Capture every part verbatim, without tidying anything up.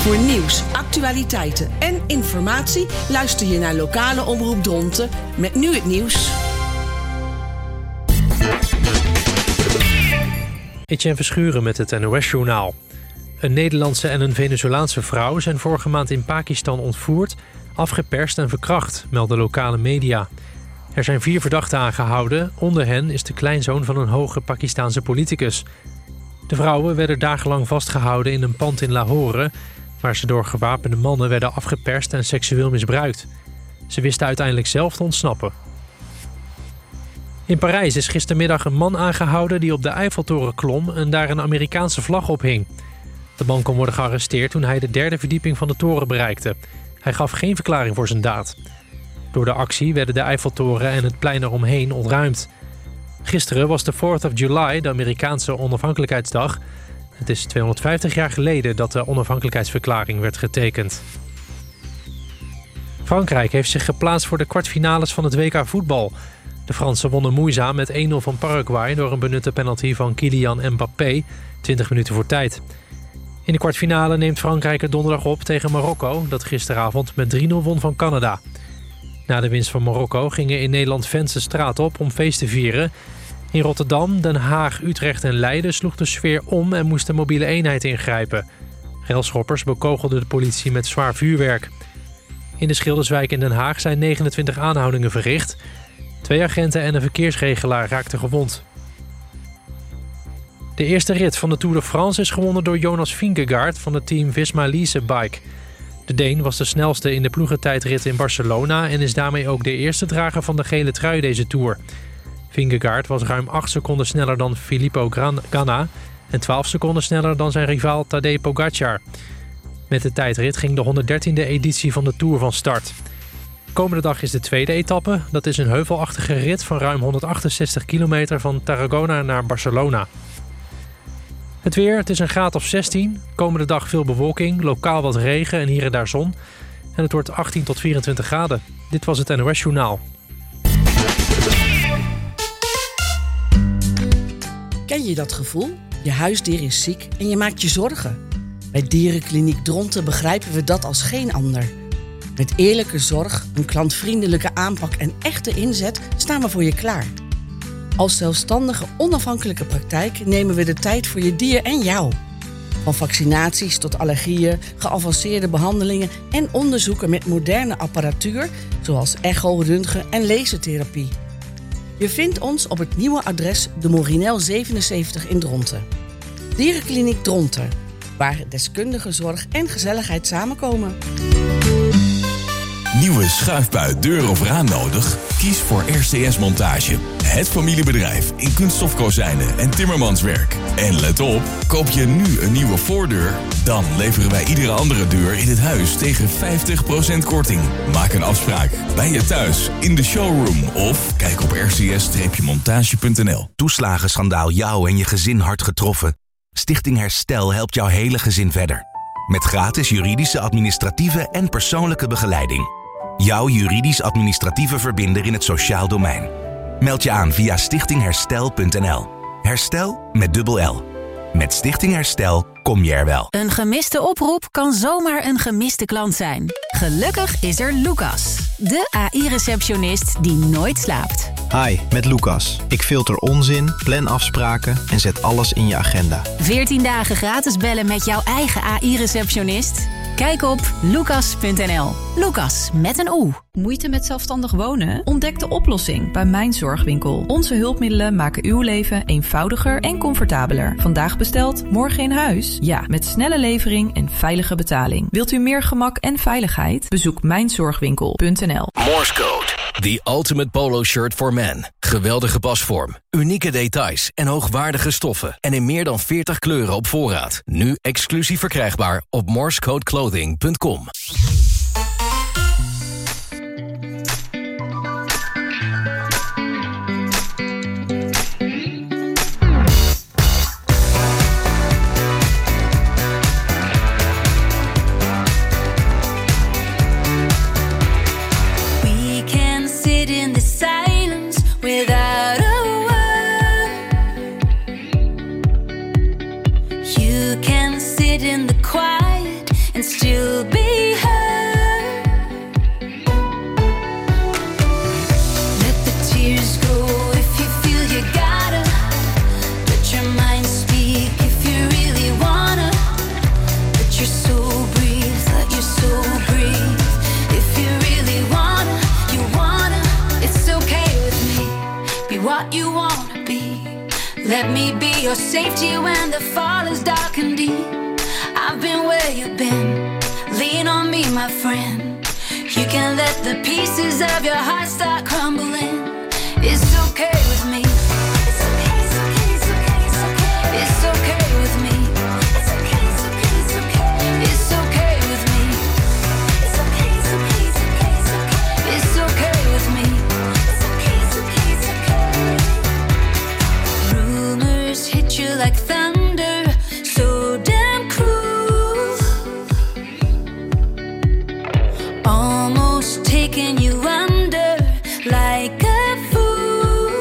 Voor nieuws, actualiteiten en informatie luister je naar lokale Omroep Dronten met nu het nieuws. Etienne Verschuren met het N O S-journaal. Een Nederlandse en een Venezolaanse vrouw zijn vorige maand in Pakistan ontvoerd, afgeperst en verkracht, melden lokale media. Er zijn vier verdachten aangehouden. Onder hen is de kleinzoon van een hoge Pakistaanse politicus. De vrouwen werden dagenlang vastgehouden in een pand in Lahore, waar ze door gewapende mannen werden afgeperst en seksueel misbruikt. Ze wisten uiteindelijk zelf te ontsnappen. In Parijs is gistermiddag een man aangehouden die op de Eiffeltoren klom en daar een Amerikaanse vlag ophing. De man kon worden gearresteerd toen hij de derde verdieping van de toren bereikte. Hij gaf geen verklaring voor zijn daad. Door de actie werden de Eiffeltoren en het plein eromheen ontruimd. Gisteren was de fourth of July, de Amerikaanse onafhankelijkheidsdag. Het is tweehonderdvijftig jaar geleden dat de onafhankelijkheidsverklaring werd getekend. Frankrijk heeft zich geplaatst voor de kwartfinales van het W K voetbal. De Fransen wonnen moeizaam met één nul van Paraguay door een benutte penalty van Kylian Mbappé, twintig minuten voor tijd. In de kwartfinale neemt Frankrijk het donderdag op tegen Marokko, dat gisteravond met drie nul won van Canada. Na de winst van Marokko gingen in Nederland fans de straat op om feest te vieren. In Rotterdam, Den Haag, Utrecht en Leiden sloeg de sfeer om en moest de mobiele eenheid ingrijpen. Railschoppers bekogelden de politie met zwaar vuurwerk. In de Schilderswijk in Den Haag zijn negenentwintig aanhoudingen verricht. Twee agenten en een verkeersregelaar raakten gewond. De eerste rit van de Tour de France is gewonnen door Jonas Vingegaard van het team Visma Lease Bike. De Deen was de snelste in de ploegentijdrit in Barcelona en is daarmee ook de eerste drager van de gele trui deze Tour. Vingegaard was ruim acht seconden sneller dan Filippo Ganna en twaalf seconden sneller dan zijn rivaal Tadej Pogacar. Met de tijdrit ging de honderddertiende editie van de Tour van start. Komende dag is de tweede etappe. Dat is een heuvelachtige rit van ruim honderdachtenzestig kilometer van Tarragona naar Barcelona. Het weer, het is een graad of zestien. Komende dag veel bewolking, lokaal wat regen en hier en daar zon. En het wordt achttien tot vierentwintig graden. Dit was het N O S-journaal. Ken je dat gevoel? Je huisdier is ziek en je maakt je zorgen. Bij Dierenkliniek Dronten begrijpen we dat als geen ander. Met eerlijke zorg, een klantvriendelijke aanpak en echte inzet staan we voor je klaar. Als zelfstandige, onafhankelijke praktijk nemen we de tijd voor je dier en jou. Van vaccinaties tot allergieën, geavanceerde behandelingen en onderzoeken met moderne apparatuur, zoals echo, röntgen en lasertherapie. Je vindt ons op het nieuwe adres de Morinel zevenenzeventig in Dronten. Dierenkliniek Dronten, waar deskundige zorg en gezelligheid samenkomen. Nieuwe schuifbui, deur of raam nodig? Kies voor R C S Montage. Het familiebedrijf in kunststofkozijnen en timmermanswerk. En let op, koop je nu een nieuwe voordeur? Dan leveren wij iedere andere deur in het huis tegen vijftig procent korting. Maak een afspraak bij je thuis, in de showroom of kijk op r c s montage punt n l. Toeslagenschandaal jou en je gezin hard getroffen? Stichting Herstel helpt jouw hele gezin verder. Met gratis juridische, administratieve en persoonlijke begeleiding. Jouw juridisch-administratieve verbinder in het sociaal domein. Meld je aan via stichting herstel punt n l. Herstel met dubbel L. Met Stichting Herstel kom je er wel. Een gemiste oproep kan zomaar een gemiste klant zijn. Gelukkig is er Lucas, de A I-receptionist die nooit slaapt. Hi, met Lucas. Ik filter onzin, plan afspraken en zet alles in je agenda. veertien dagen gratis bellen met jouw eigen A I-receptionist? Kijk op lucas punt n l. Lucas met een O. Moeite met zelfstandig wonen? Ontdek de oplossing bij Mijn Zorgwinkel. Onze hulpmiddelen maken uw leven eenvoudiger en comfortabeler. Vandaag besteld, morgen in huis? Ja, met snelle levering en veilige betaling. Wilt u meer gemak en veiligheid? Bezoek mijn zorgwinkel punt n l. Morse Code. The ultimate polo shirt for men. Geweldige pasvorm, unieke details en hoogwaardige stoffen. En in meer dan veertig kleuren op voorraad. Nu exclusief verkrijgbaar op morsecode clothing punt com. In the quiet and still be heard. Let the tears go if you feel you gotta. Let your mind speak if you really wanna. Let your soul breathe, let your soul breathe. If you really wanna, you wanna. It's okay with me, be what you wanna be. Let me be your safety when the fall is dark and deep. I've been where you've been, lean on me, my friend. You can let the pieces of your heart start crumbling. It's okay with me. It's okay, it's okay, it's okay, it's okay. It's okay with me. It's okay, it's okay, it's okay. It's okay with me. It's okay, it's okay, it's okay, it's okay. It's okay with me. It's okay, it's okay, it's okay. Rumors hit you like thunder, so damn cruel. Almost taking you under like a fool.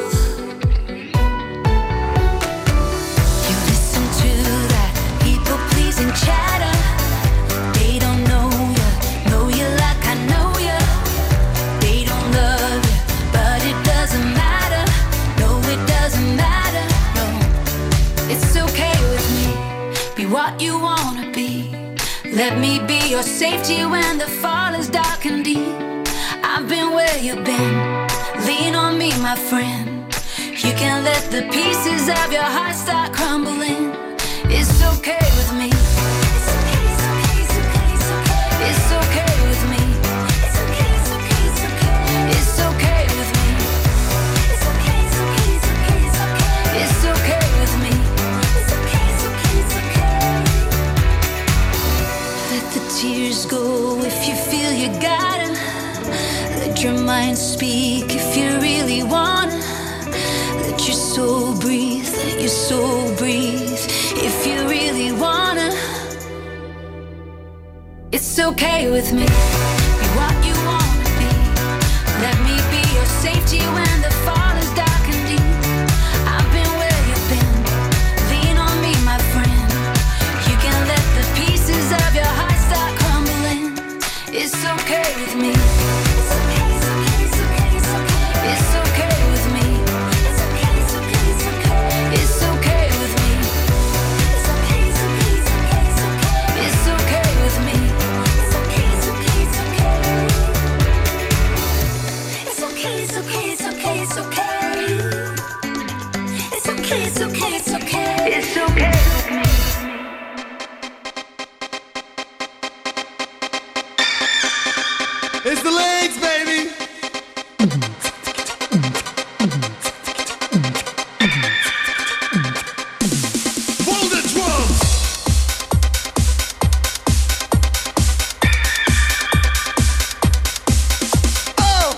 You listen to that people-pleasing chatter. They don't know you, know you like I know you. They don't love you, but it doesn't matter. No, it doesn't matter, no. It's okay with me, be what you wanna be. Let me be your safety when the fall is dark and deep. I've been where you've been, lean on me, my friend. You can let the pieces of your heart start crumbling. It's okay with me. It's okay, it's okay, it's okay, it's okay. It's okay with me. It's okay, it's okay, it's okay. It's okay with me. It's okay, it's okay, it's okay, it's okay. It's okay with me. It's okay, it's okay, it's okay. Let the tears go if you feel you gotta. Let your mind speak if you really wanna. Let your soul breathe, let your soul breathe. If you really wanna. It's okay with me, be what you wanna be. Let me be your safety when the fall is dark and deep. I've been where you've been, lean on me, my friend. You can let the pieces of your heart start crumbling. It's okay with me. It's okay, it's okay, it's okay, it's okay. It's okay with me. It's okay, it's okay, it's okay. It's okay with me. It's okay, it's okay, it's okay, it's okay. It's okay with me. It's okay, it's okay, it's okay. It's okay, it's okay, it's okay, it's okay. It's okay, it's okay, it's okay. It's okay with me. It's the legs, baby. Roll the drums. Oh.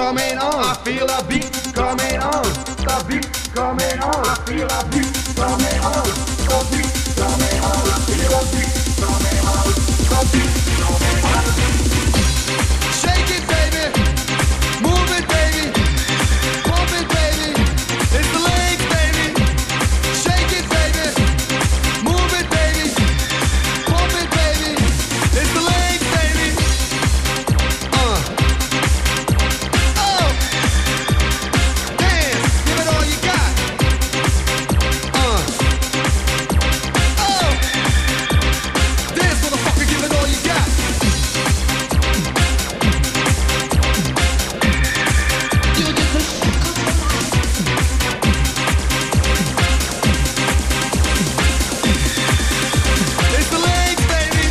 coming on. I feel a beat coming on. The beat coming on. I feel a beat coming on. The beat coming on. I feel a beat coming on. The beat coming on. Shake it, baby. Move it, baby. Pump it, baby. It's the legs, baby. Shake it, baby. Move it, baby. Pump it, baby. It's the legs, baby. Uh. Oh. Dance. Give it all you got. Uh. Oh. Dance, motherfucker. Give it all you got. It's the legs, baby.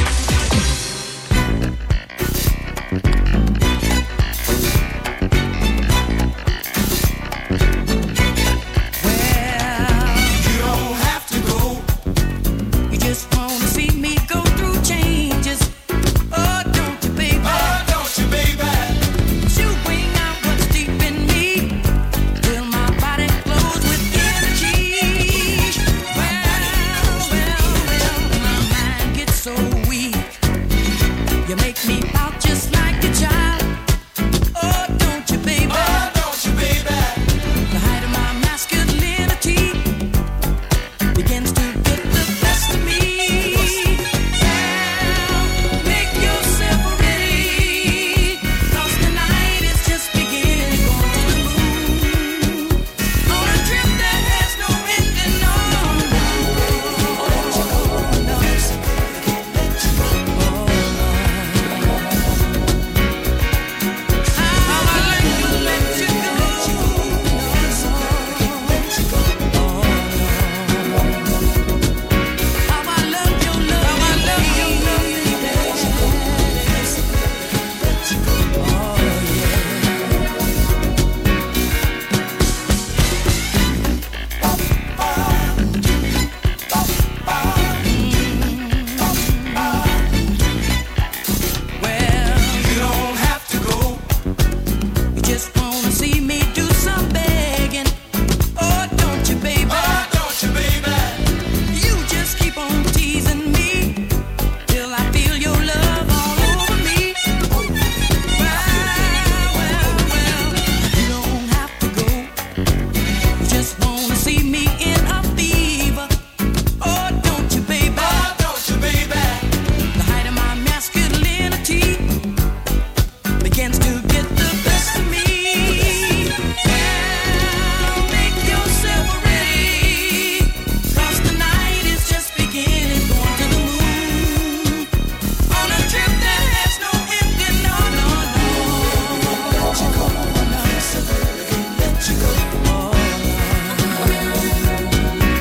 You don't have to go. You just wanna see me go through changes. Oh, don't you, baby? Oh, don't you, baby? You bring out what's deep in me till my body glows with energy. Well, well, well, my mind gets so weak. You make me out just like a child. Oh, don't you, baby? Oh, don't you, baby? The height of my masculinity begins to get the best of me. Now, make yourself ready, 'cause the night is just beginning. Going to the moon on a trip that has no ending. No, no, let you go, no, let you go. How I like to let you go, let you go, let you go. How I love your love, how I love your love, baby. Let you go, let you go. Oh yeah. Well, you don't have to go. You just wanna see me do some begging. Oh, don't you, baby? Oh, don't you, baby? You just keep on teasing me till I feel your love all over me. Well, well, well, you don't have to go. You just wanna see me in a fever. Oh, don't you, baby? Oh, don't you, baby? The height of my masculinity begins to get the best of me. Now, make yourself ready, 'cause the night is just beginning. Going to the moon on a trip that has no ending. No, no, no. Let you go, no, let you go. Oh,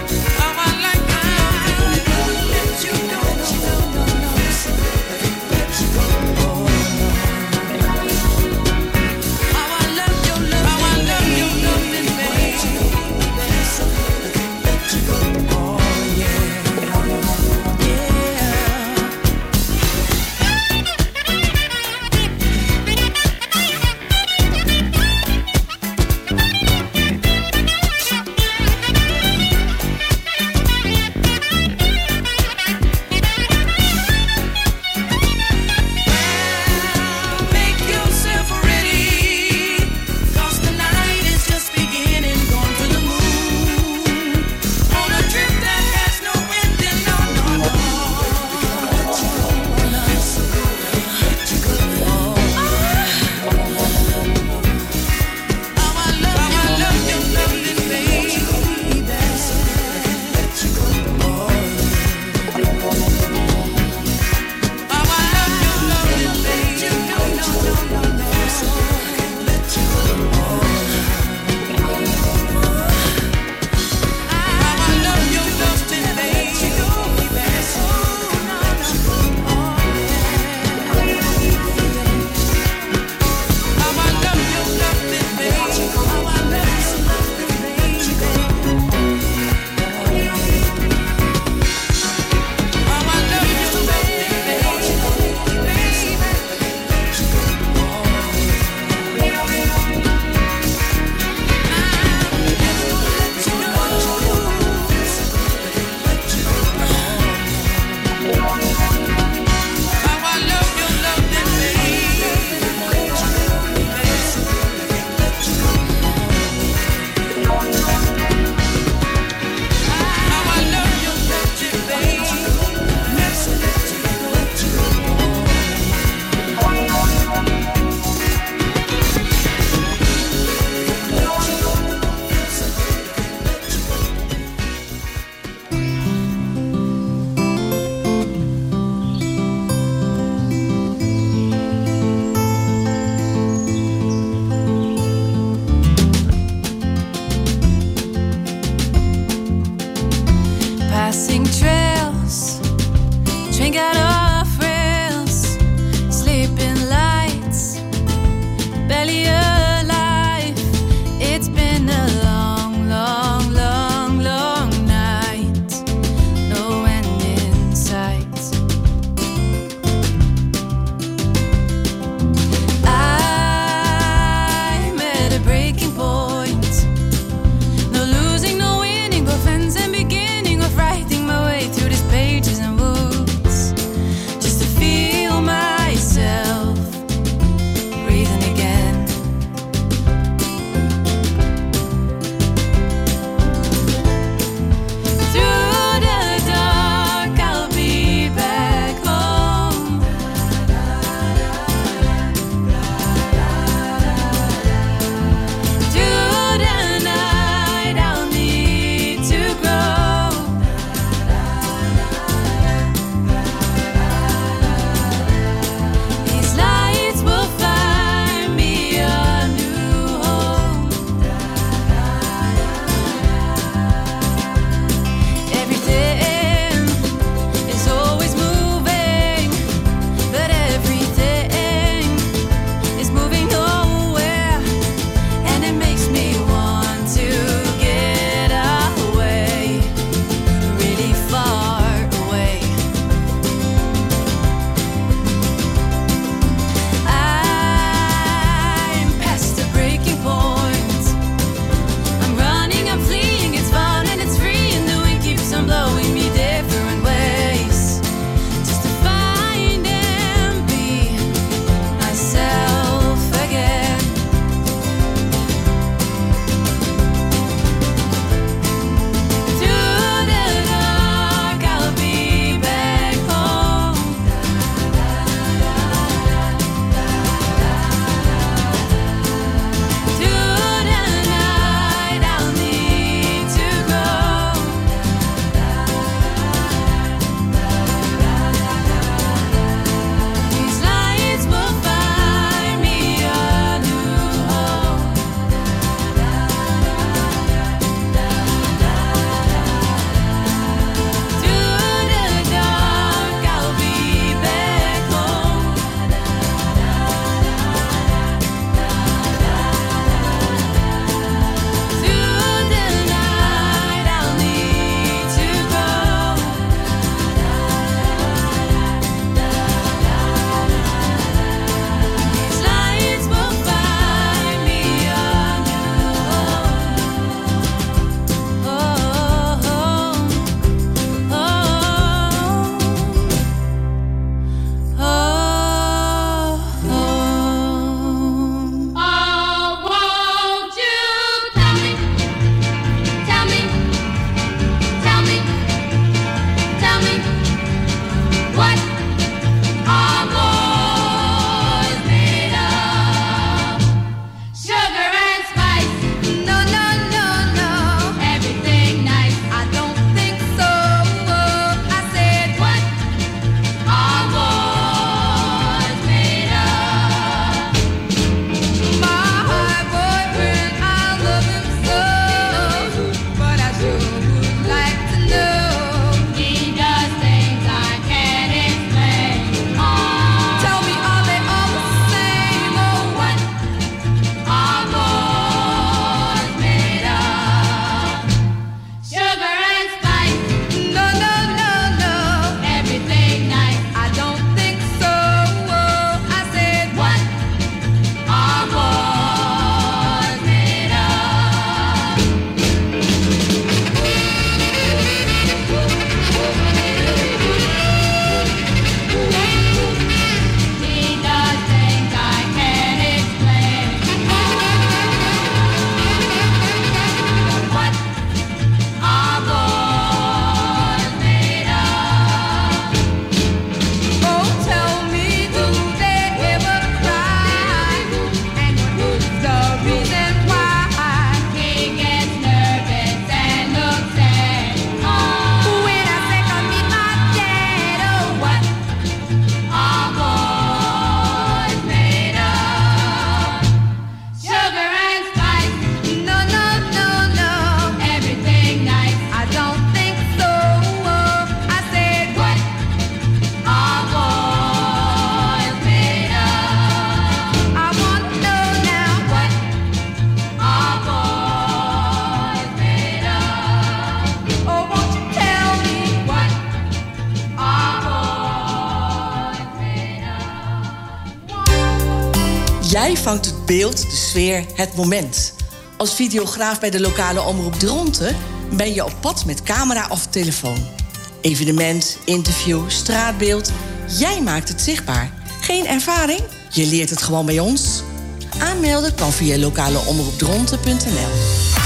Jij vangt het beeld, de sfeer, het moment. Als videograaf bij de lokale omroep Dronten ben je op pad met camera of telefoon. Evenement, interview, straatbeeld. Jij maakt het zichtbaar. Geen ervaring? Je leert het gewoon bij ons. Aanmelden kan via lokaleomroepdronten punt n l.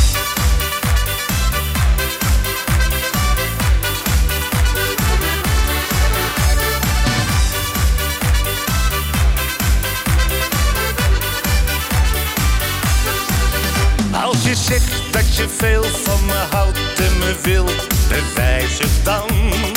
Als je zegt dat je veel van me houdt en me wilt, bewijs het dan.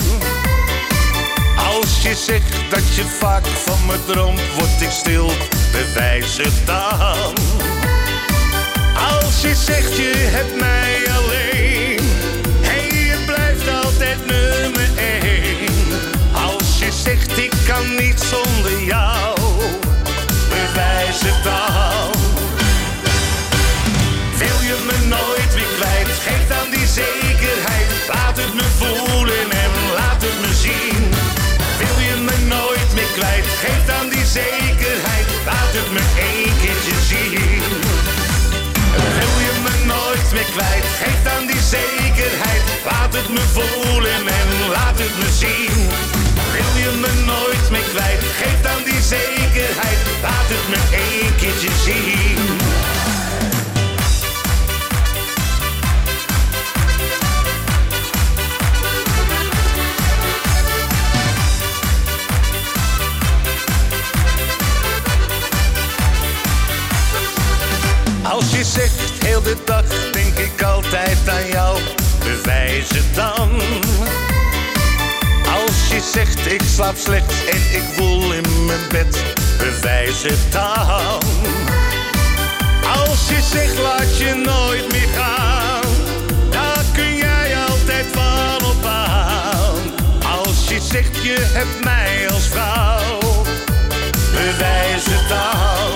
Als je zegt dat je vaak van me droomt, word ik stil, bewijs het dan. Als je zegt je hebt mij alleen, hey, je blijft altijd nummer één. Als je zegt ik kan niet zonder jou, bewijs het dan. Wil je me nooit meer kwijt, geef dan die zekerheid. Laat het me voelen en laat het me zien. Wil je me nooit meer kwijt, geef dan die zekerheid. Laat het me één keertje zien. Wil je me nooit meer kwijt, geef dan die zekerheid. Laat het me voelen en laat het me zien. Wil je me nooit meer kwijt, geef dan die zekerheid. Laat het me één keertje zien. Als je zegt heel de dag, denk ik altijd aan jou, bewijs het dan. Als je zegt ik slaap slecht en ik woel in mijn bed, bewijs het dan. Als je zegt laat je nooit meer gaan, daar kun jij altijd van op aan. Als je zegt je hebt mij als vrouw, bewijs het dan.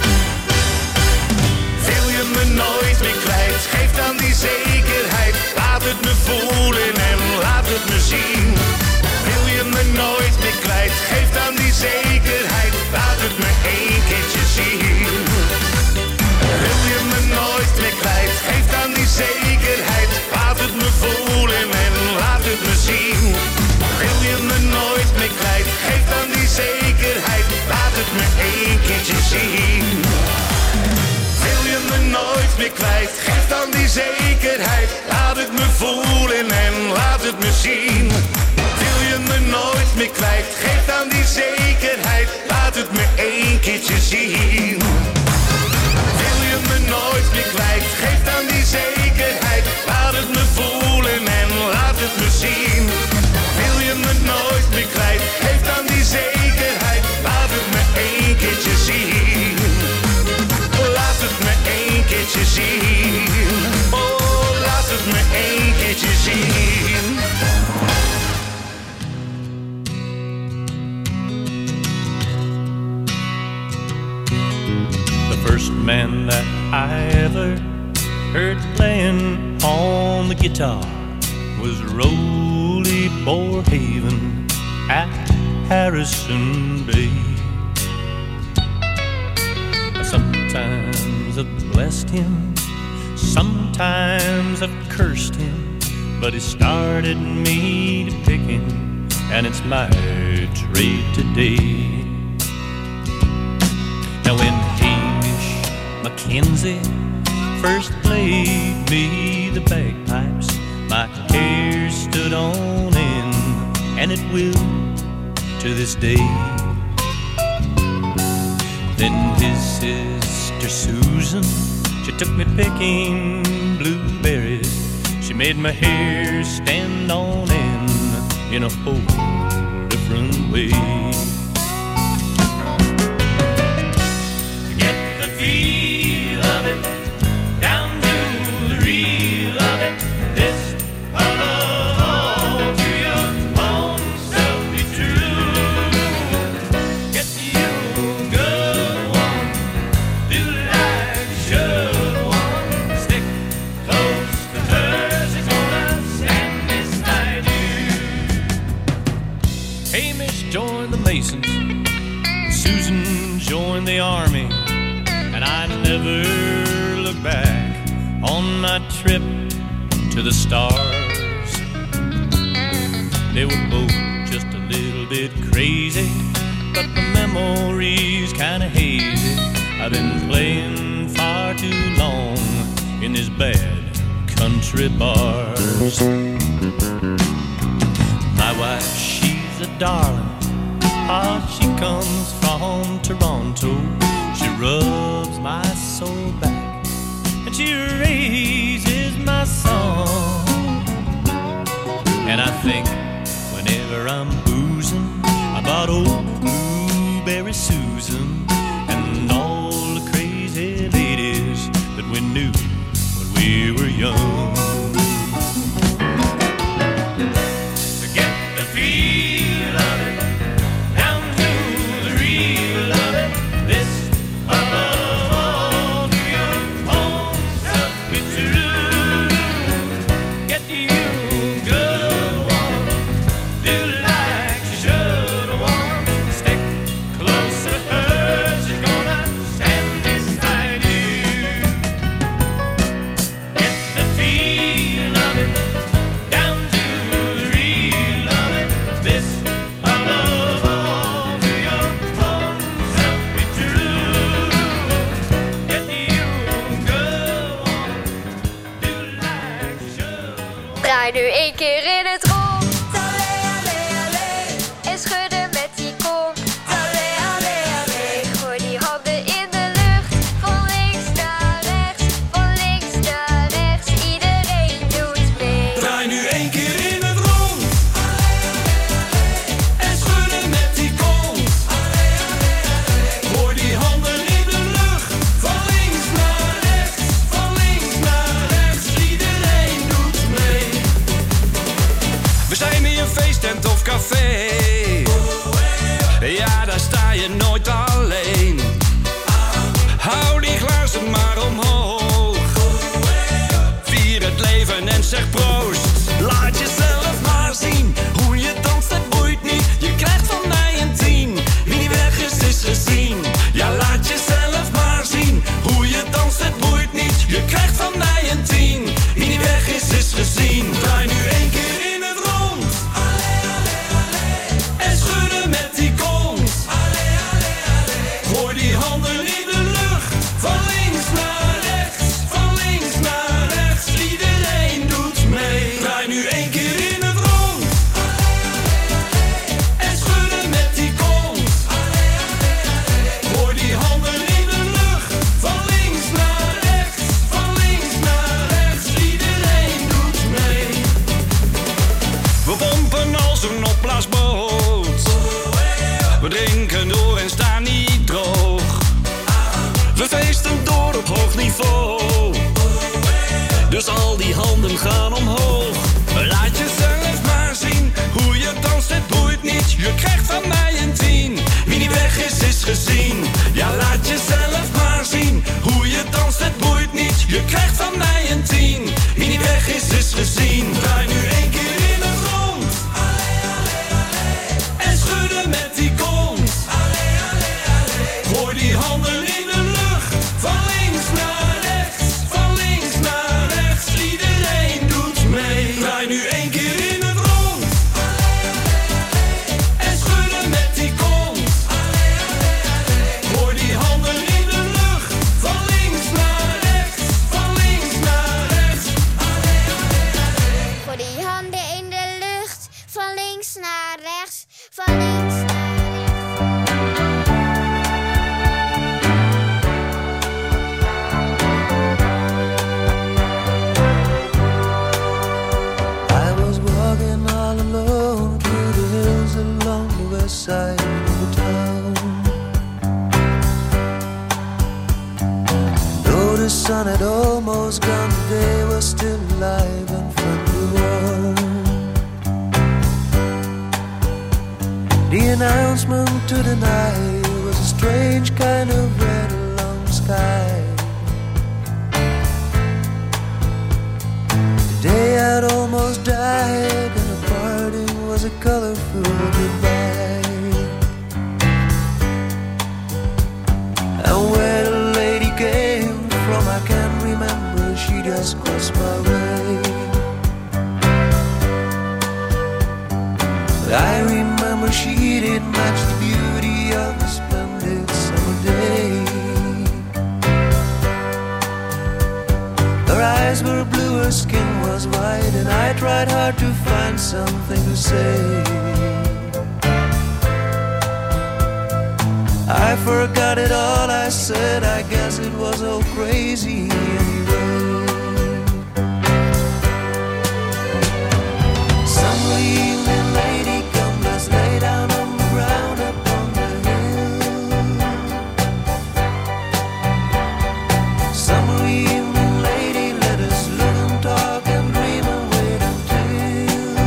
Me nooit meer kwijt, geef dan die zekerheid. Laat het me voelen en laat het me zien. Wil je me nooit meer kwijt, geef dan die zekerheid. Laat het me één keertje zien. Wil je me nooit meer kwijt, geef dan die zekerheid. Laat het me voelen en laat het me zien. Wil je me nooit meer kwijt, geef dan die zekerheid. Laat het me één keertje zien. Wil je me nooit meer kwijt, geef dan die zekerheid. Laat het me voelen en laat het me zien. Wil je me nooit meer kwijt, geef dan die zekerheid. Laat het me één keertje zien. Wil je me nooit meer kwijt, geef dan die zekerheid. Laat het me voelen en laat het me zien. Wil je me nooit meer kwijt, geef dan die zekerheid. Laat het me één keertje zien. Laat het me één keertje zien. Oh, laat het me één keertje zien. The first man that I ever heard playing on the guitar was Roly Borehaven at Harrison Bay. Sometimes I've blessed him, sometimes I've cursed him, but he started me to picking, and it's my trade today. Now when Hamish Mackenzie first played me the bagpipes, my hair stood on end, and it will to this day. Then his sister Susan, she took me picking blueberries. She made my hair stand on end in a whole different way. Get the feel of it, down to the real of it. This above all, to your own self be true. Get you good one, do like should one. Stick close to her, she's gonna stand beside you. Hamish joined the Mason my trip to the stars. They were both just a little bit crazy, but the memory's kinda hazy. I've been playing far too long in these bad country bars. My wife, she's a darling. Ah, she comes from Toronto. She rubs my soul back and she raises my song. And I think whenever I'm boozing about old Blueberry Susan and all the crazy ladies that we knew when we were young. Get the feel of it, down to the real of it. This above all, to your own self be true. Get you good one, do like you should want. Stick close to her, she's gonna stand beside you. Get the feel of it, down to the real of it. This above all, to your own self be true. Get you good one, do like you should want. Draai nu één keer in het rond. En schudden met die kont. Gooi die handen in de lucht. Van links naar rechts, van links naar rechts. Iedereen doet mee. Draai nu één keer in het rond. En schudden met die kont. Gooi die handen in de lucht. Van links naar rechts, van links naar rechts. Iedereen doet mee. We zijn in een feesttent of café. Ja, daar sta je nooit alleen. Hou die glazen maar omhoog. Vier het leven en zeg proost. Laat jezelf maar zien. Hoe je danst, het boeit niet. Je krijgt van mij een tien. Wie niet weg is, is gezien. Ja, laat jezelf maar zien. Hoe je danst, het boeit niet. Je krijgt van mij een tien. Wie niet weg is, is gezien. Draai nu één keer in het rond. En schudden met die kont. Gooi die handen in de lucht. Van links naar rechts, van links naar rechts. Iedereen doet mee. Draai nu één keer in het rond. En schudden met die kont. Gooi die handen in de lucht. Van links naar rechts, van links naar rechts. Iedereen doet mee. We pompen als een opblaasboot. We drinken door en staan niet droog. We feesten door op hoog niveau. Dus al die handen gaan omhoog. Laat jezelf maar zien. Hoe je danst, het boeit niet. Je krijgt van mij een tien. Wie niet weg is, is gezien. Ja, laat jezelf maar zien. Hoe je danst, het boeit niet. Je krijgt van mij een tien. Wie niet weg is, is gezien. Draai nu één keer in het rond. En schudden met die kont. Gooi die handen in de lucht. Van links naar rechts, van links naar rechts. Iedereen doet mee. Draai nu één keer in het rond. En schudden met die kont. Gooi die handen in de lucht. Van links naar rechts, van links naar rechts. Gooi die handen in de lucht. Van links naar rechts, van links naar rechts. I was walking all alone through the hills along the west side of the town. Though the sun had almost gone, the day was still alive and fun to warm. The announcement to the night was a strange kind of red along the sky. The day had almost died and the parting was a colorful goodbye. And where the lady came from I can't remember, she just crossed silver sheet, it matched the beauty of the splendid summer day. Her eyes were blue, her skin was white, and I tried hard to find something to say. I forgot it all I said, I guess it was all crazy anyway. Summer evening, lady, come, let's lay down on the ground upon the hill. Summer evening, lady, let us look and talk and dream and wait until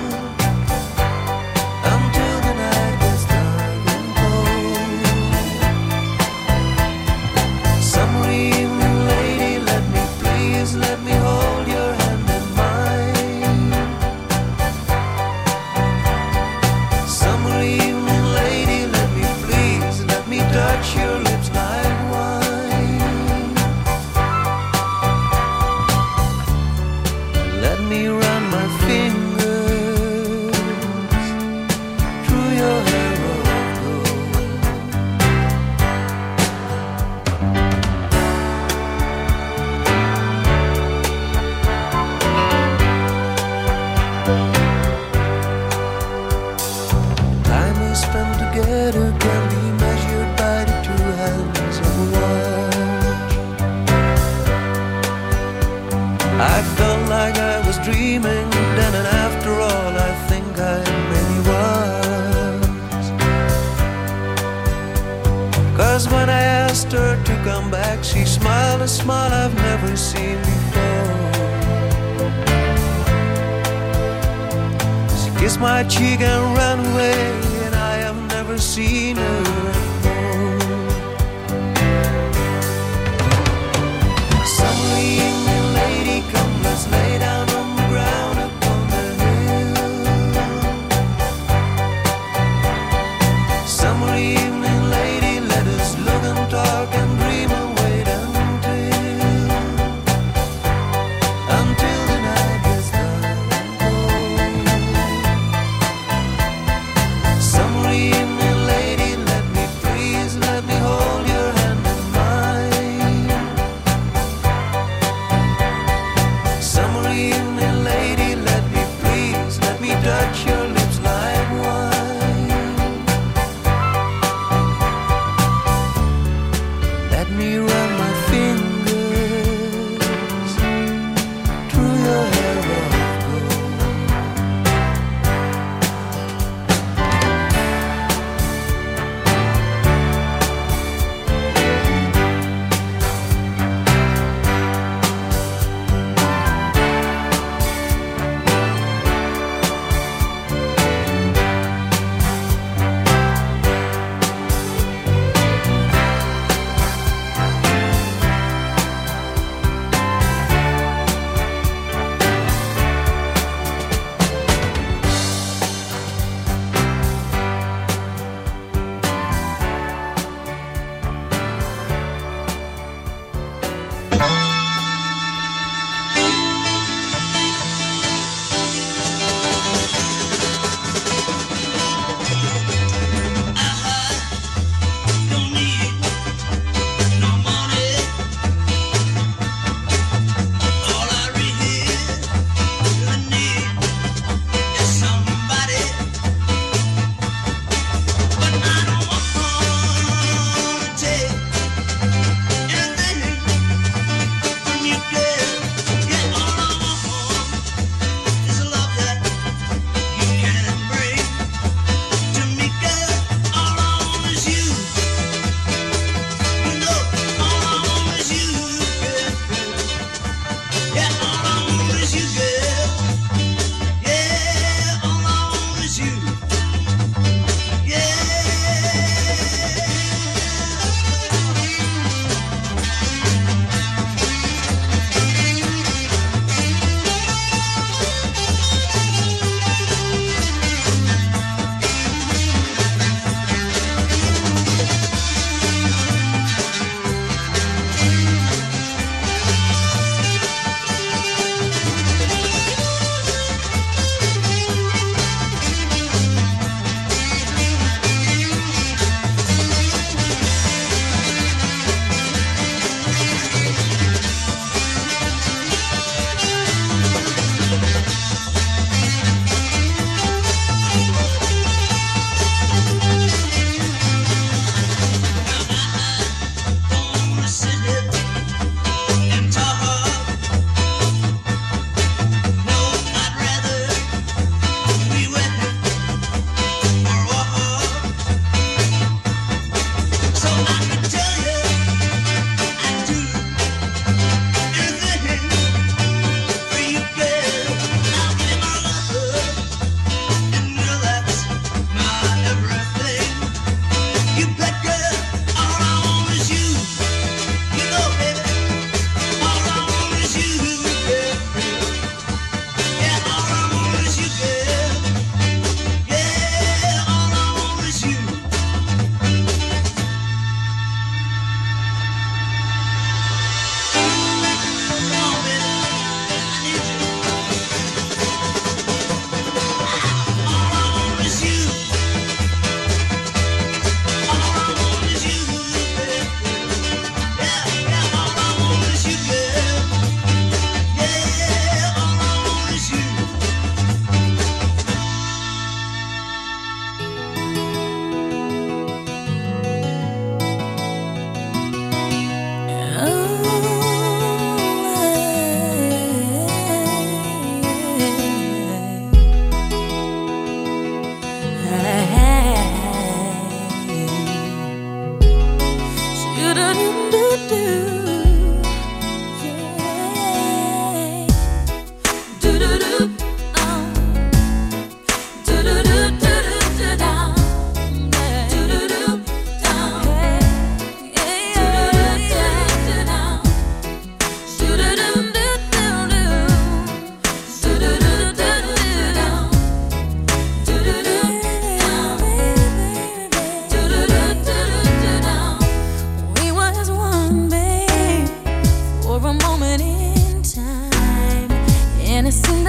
Until the night gets dark and cold. Summer evening, lady, let me please, let me hold your hand in mine. Summer evening, lady, let me please, let me touch your lips like wine. Let me run my fingers through your hair of gold. Time we spend together can be measured by the two hands of a watch. I felt like I was dreaming then, and after all I think I really was. Cause when I asked her to come back, she smiled a smile I've never seen before. She kissed my cheek and ran away, and I have never seen her anymore. Summer evening, lady, come, let's lay down on the ground upon the hill. Summer evening, lady, let us look and talk and dream and wait until Until the night gets dark and cold. Summer evening, lady, let me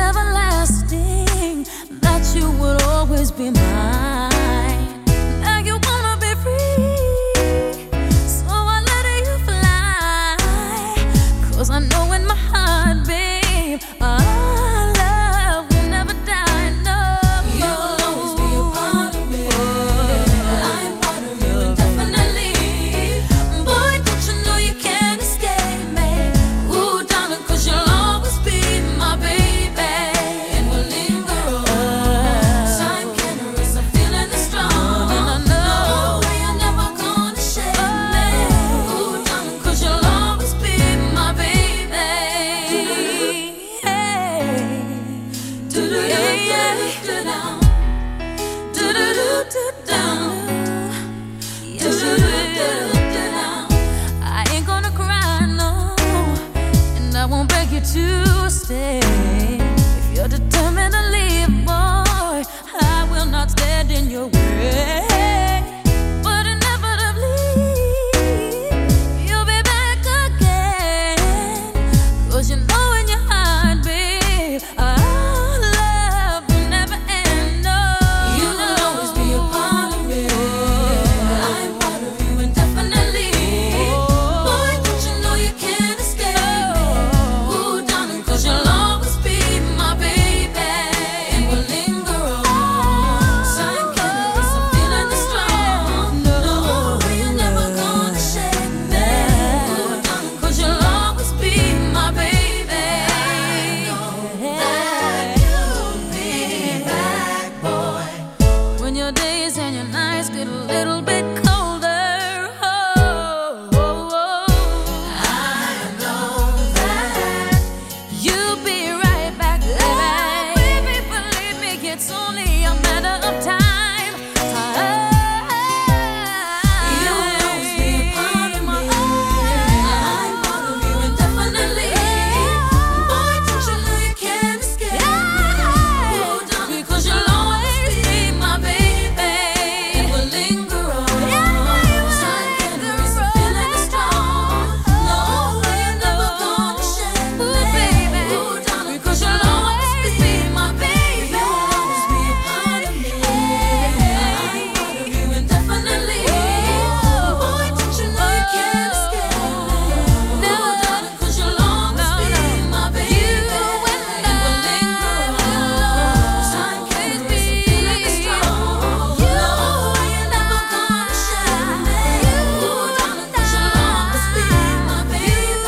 everlasting, that you would always be mine. Now you wanna be free, so I let you fly. 'Cause I know in my heart, babe, our love will never die. No, you'll always be a part of me. I'm part of you indefinitely. Boy, don't you know you can't escape me? Ooh, darling, 'cause you'll always be my baby, and we'll linger on. Time can't erase a feeling that's strong, and I know you're never gonna shake me. Ooh, darling, 'cause you'll always be my baby. Hey, do-do-do-do-do-down, do-do-do-do-down, do-do-do-do-down. I ain't gonna cry, no, and I won't beg you to stay. If you're determined to leave, boy, I will not stand in your way. But inevitably, you'll be back again. 'Cause you know in your heart, babe, our love will never end. No, you'll always be a part of me. I'm part of you indefinitely. Boy, don't you know you can't escape me? Ooh, darling, 'cause you'll always be my baby, and we'll linger on. Time can't erase a feeling that's strong. No, you're never gonna shake me. Ooh, darling, 'cause you'll always be my baby. That you'll be back, boy. When your days and your nights get a little bit colder, oh, oh, oh. I know that you'll be right back, baby. Baby, believe me, it's only a matter of time. You'll always be a part of me. I'm part of you indefinitely. Boy, don't you know you can't escape me? Ooh, darling, 'cause you'll always be my baby, and we'll linger on. Time can't erase a feeling that's strong. No, you're never gonna shake me. Ooh, darling, 'cause you'll always be my baby. You'll always be a part of me. I'm part of you indefinitely. Boy, don't you know you can't escape me? No, darling, 'cause you'll always be my baby, and we'll linger on. Time can't erase a feeling that's strong. No, you're never gonna shake me. Ooh, darling, 'cause you'll always be my baby.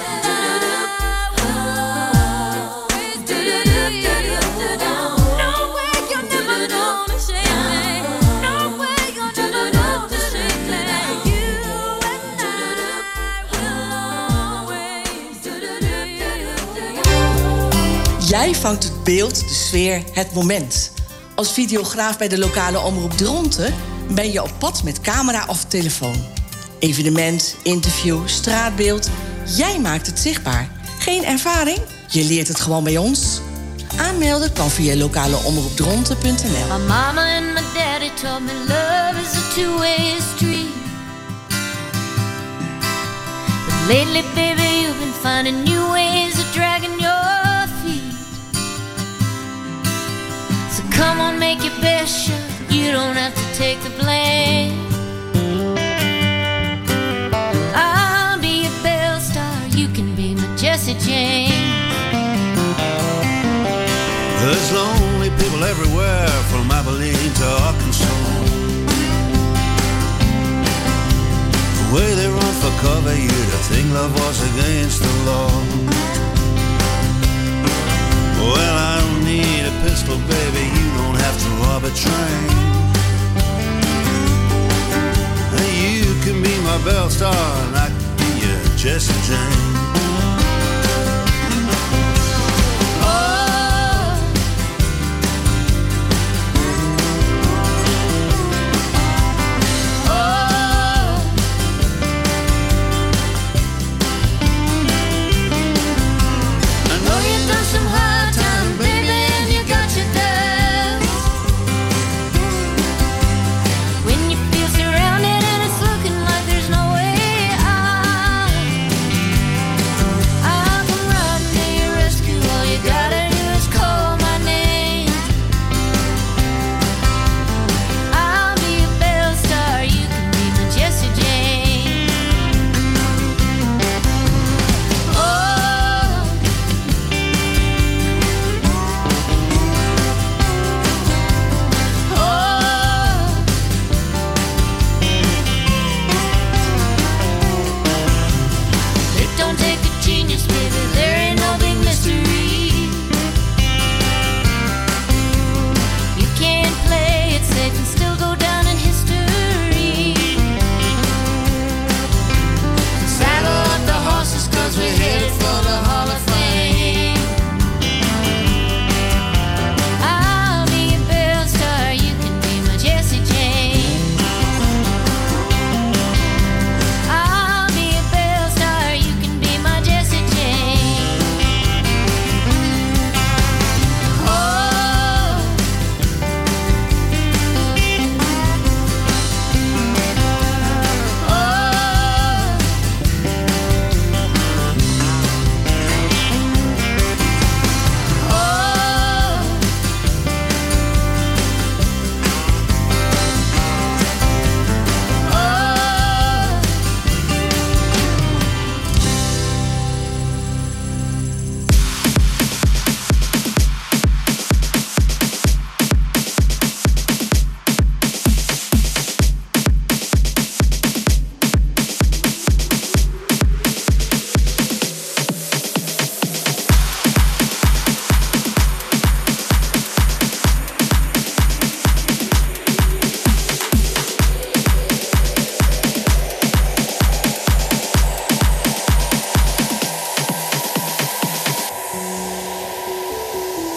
Do-do-do-do-do-do-down. No way you're never gonna shake me. No way you're never gonna shake me. You and I will always do-do-do-do-do-down. Jij vangt het beeld, de sfeer, het moment. Als videograaf bij de lokale omroep Dronten ben je op pad met camera of telefoon. Evenement, interview, straatbeeld. Jij maakt het zichtbaar. Geen ervaring? Je leert het gewoon bij ons. Aanmelden kan via lokaleomroepdronten punt n l. My mama and my daddy told me love is a two-way street. But lately, baby, you've been finding new ways of dragging your feet. So come on, make your best shot. You don't have to take the blame. I'll be your bell star. You can be my Jesse James. There's lonely people everywhere, from Abilene to Arkansas. The way they run for cover, you'd think love was against the law. Well, I don't need a pistol, baby, you don't have to rob a train. And you can be my bell star, and I can be your Jesse James. Some hard time, baby, and you got your doubts. When you feel surrounded and it's looking like there's no way out.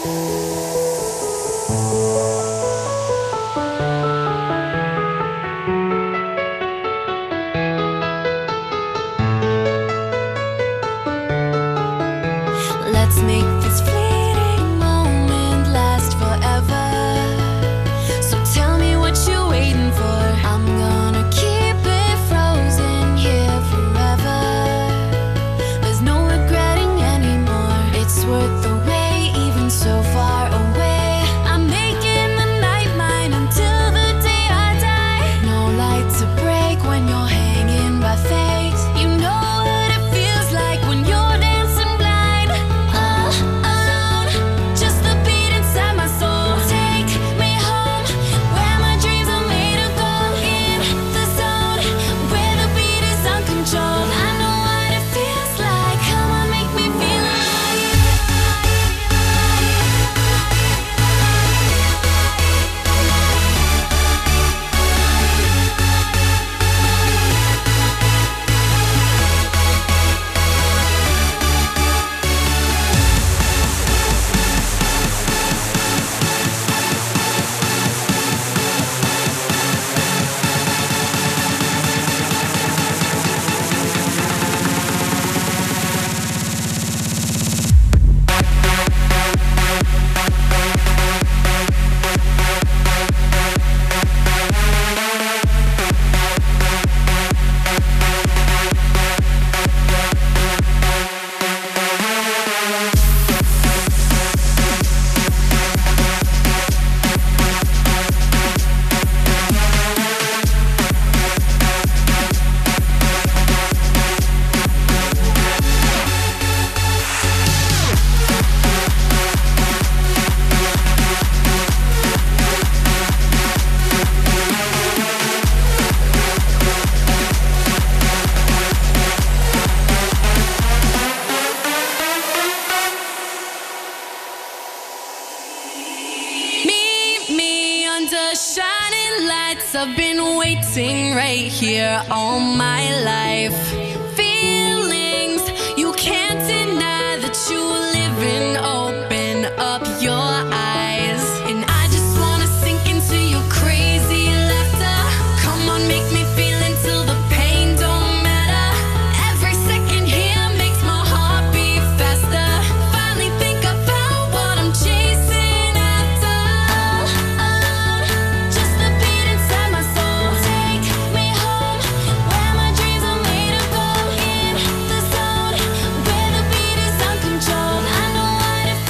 Let's make this fleeting moment last forever. So tell me what you're waiting for. I'm gonna keep it frozen here forever. There's no regretting anymore. It's worth the wait, even so far away. I'm making the night mine until the day I die. No light to break when you're hanging by fate. You know what it feels like when you're dancing blind. All alone, just the beat inside my soul. Take me home, where my dreams are made of gold. In the zone, where the beat is uncontrolled. I know what it feels like. Come on, make me feel shining lights. I've been waiting right here all my life. Feelings you can't deny that you live in. Open up your eyes, and I just wanna sink into your crazy laughter. Come on, make me feel until the pain don't matter. Every second here makes my heart beat faster. Finally think about what I'm chasing after. Alone, just the beat inside my soul. Take me home, where my dreams are made of gold. In the zone, where the beat is uncontrolled. I know what it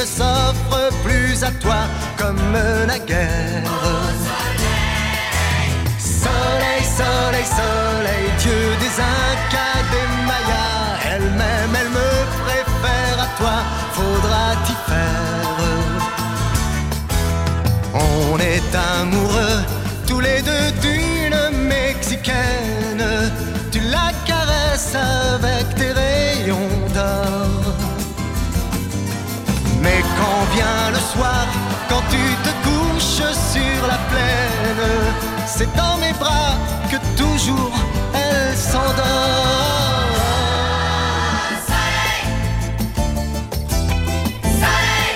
s'offre plus à toi comme naguère. Soleil, soleil, soleil, Dieu des Incas, des Mayas, elle-même, elle me préfère à toi, faudra t'y faire. On est amoureux, tous les deux d'une Mexicaine, tu la caresses avec tes rayons d'or. Mais quand vient le soir, quand tu te couches sur la plaine, c'est dans mes bras que toujours elle s'endort. Soleil, soleil,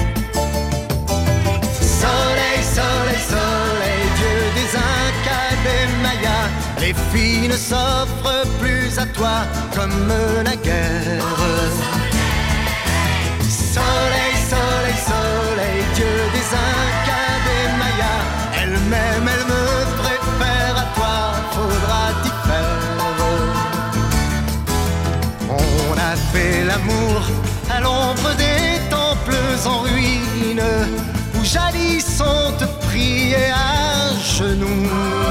soleil, soleil, soleil, Dieu des Incas, des Mayas, les filles ne s'offrent plus à toi comme naguère. Soleil, soleil, soleil, Dieu des Incas, des Mayas, elle-même, elle me préfère à toi, faudra t'y faire. On a fait l'amour à l'ombre des temples en ruine, où jadis on te priait à genoux.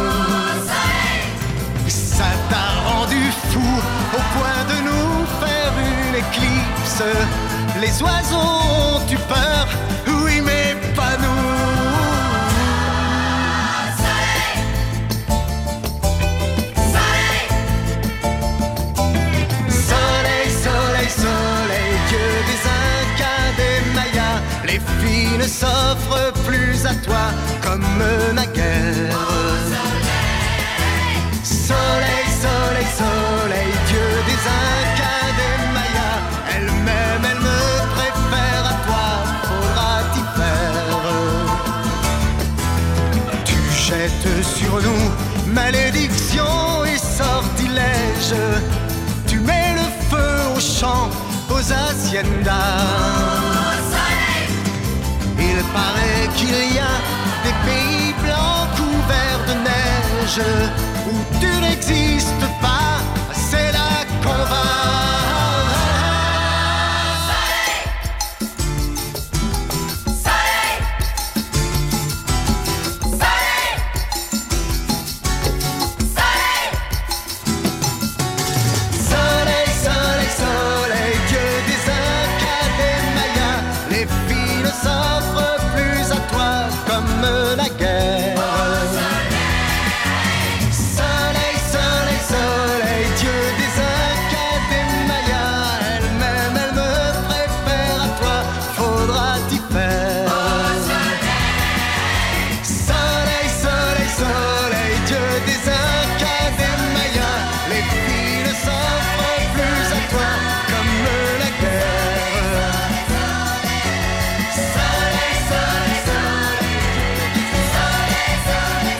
Ça t'a rendu fou au point de nous faire une éclipse. Les oiseaux ont eu peur, oui mais pas nous. Soleil, soleil, soleil, soleil, soleil, Dieu des Incas, des Mayas, les filles ne s'offrent plus à toi comme naguère. Soleil, soleil, soleil, Dieu des Incas, des Mayas, elle-même, elle me préfère à toi, faudra t'y faire. Tu jettes sur nous malédiction et sortilège, tu mets le feu aux champs, aux haciendas. Il paraît qu'il y a des pays blancs couverts de neige, où tu n'existes pas, c'est là qu'on va. Soleil, soleil, soleil, soleil, soleil, soleil, Dieu des Incas, des Mayas, les filles ne s'offrent plus à toi comme naguère. Soleil, soleil, soleil, Dieu des Incas, des Mayas, elle-même, elle me préfère à toi, faudra t'y faire. Soleil, soleil, soleil, Dieu des Incas, des Mayas, les filles ne s'offrent plus à toi comme naguère. Soleil, soleil, soleil, soleil, soleil,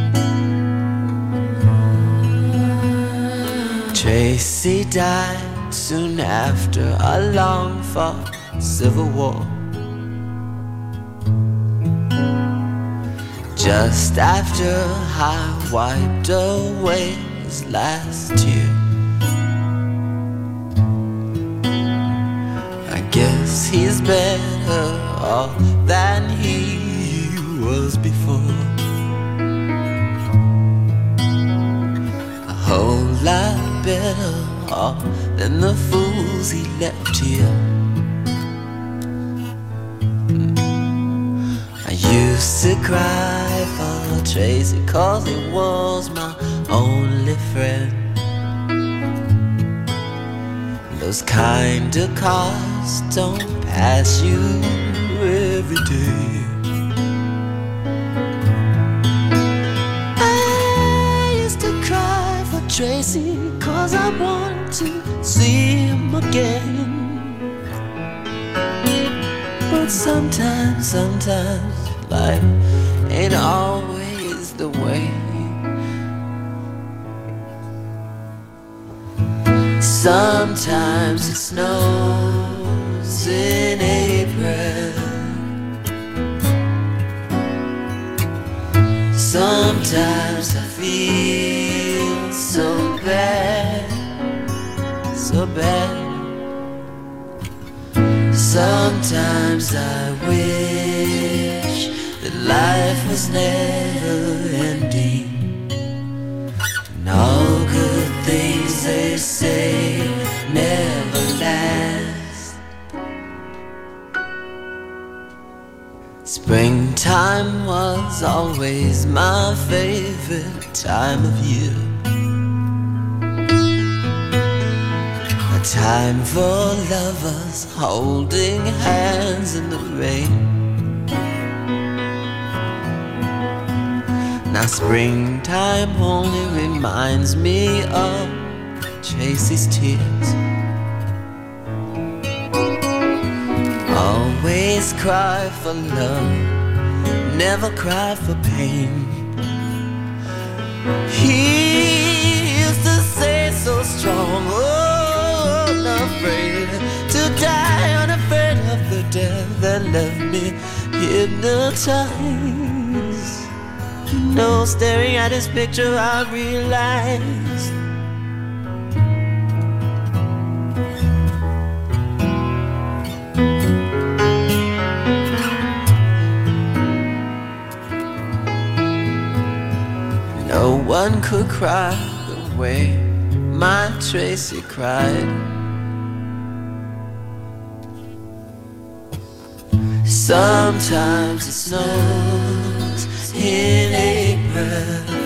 Tracy died soon after a long-fought civil war. Just after I wiped away his last tear, I guess he's better off than he was before. A whole lot better off than the fools he left here. I used to cry for Tracy 'cause he was my only friend. Those kind of cars don't pass you every day. I used to cry for Tracy 'cause I want to see him again. But sometimes, sometimes life ain't always the way. Sometimes it snows in April. Sometimes I feel so bad, so bad. Sometimes I wish that life was never ending. And all good things they say never last. Springtime was always my favorite time of year. A time for lovers holding hands in the rain. Now springtime only reminds me of Tracy's tears. Always cry for love, never cry for pain. He used to say so strong, oh, unafraid to die, unafraid of the death that left me hypnotized. No, staring at his picture I realized no one could cry the way my Tracy cried. Sometimes it snows in April.